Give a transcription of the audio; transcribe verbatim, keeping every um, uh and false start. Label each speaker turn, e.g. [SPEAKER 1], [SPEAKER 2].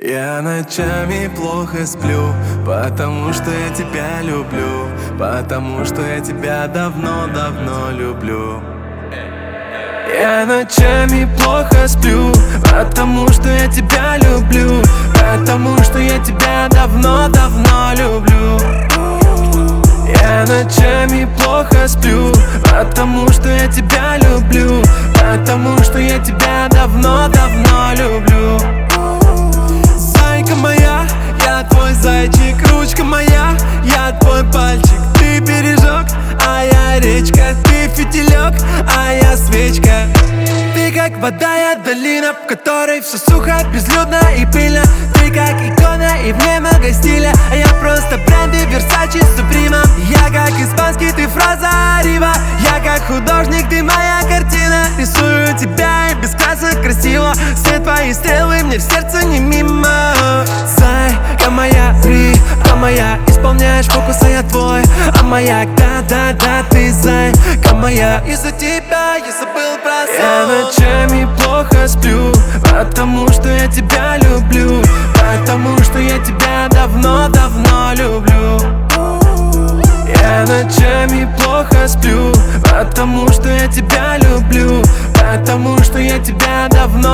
[SPEAKER 1] Я ночами плохо сплю, потому что я тебя люблю, потому что я тебя давно-давно люблю. Я ночами плохо сплю, потому что я тебя люблю, потому что я тебя давно-давно люблю. Я ночами плохо сплю, потому что я тебя люблю, потому что я тебя давно-давно люблю. Зайка моя, я твой зайчик, ручка моя, я твой пальчик. Ты бережок, а я речка, ты фитилек, а я свечка. Ты как вода, я долина, в которой все сухо, безлюдно и пыльно. Ты как икона и в ней много стиля, а я просто бренды Versace, Supreme. Я как испанский, ты фраза Рива. Я как художник, ты моя картина. Рисую тебя и без красок красиво. Все твои стрелы мне в сердце не мимо. Зайка моя, река моя, исполняешь фокус, а я твой. А моя, да-да-да, ты зайка моя. Из-за тебя я забыл про сон. Я ночами плохо сплю, потому что я тебя люблю, потому что я тебя давно-давно люблю. Я ночами плохо сплю, потому что я тебя люблю, потому что я тебя давно